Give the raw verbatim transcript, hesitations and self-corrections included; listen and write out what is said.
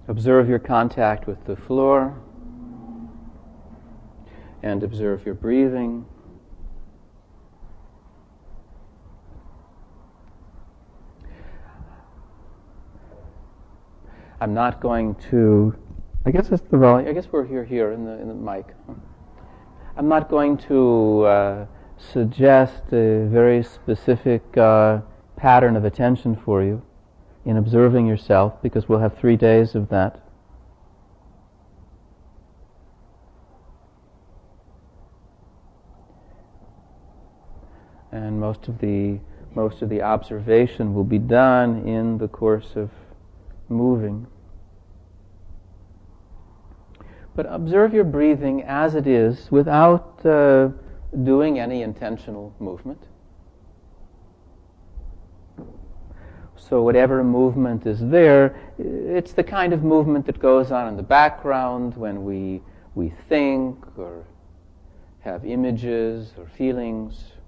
Observe your contact with the floor and observe your breathing. I'm not going to, I guess it's the volume, I guess we're here, here in the, in the mic. I'm not going to uh, suggest a very specific uh, pattern of attention for you in observing yourself, because we'll have three days of that. And most of the most of the observation will be done in the course of moving. But observe your breathing as it is without uh, doing any intentional movement. So whatever movement is there, it's the kind of movement that goes on in the background when we we think or have images or feelings.